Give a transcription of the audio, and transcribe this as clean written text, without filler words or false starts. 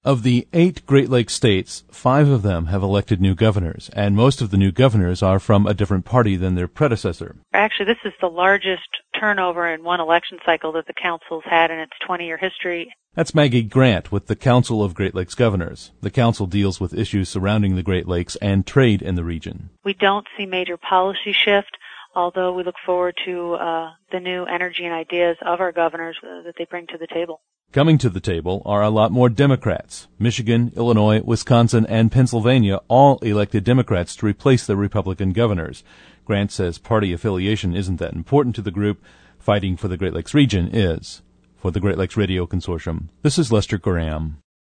Of the 8 Great Lakes states, 5 of them have elected new governors, and most of the new governors are from a different party than their predecessor. Actually, this is the largest turnover in one election cycle that the council's had in its 20-year history. That's Maggie Grant with the Council of Great Lakes Governors. The council deals with issues surrounding the Great Lakes and trade in the region. We don't see major policy shift, although we look forward to the new energy and ideas of our governors that they bring to the table. Coming to the table are a lot more Democrats. Michigan, Illinois, Wisconsin, and Pennsylvania all elected Democrats to replace their Republican governors. Grant says party affiliation isn't that important to the group. Fighting for the Great Lakes region is. For the Great Lakes Radio Consortium, this is Lester Graham.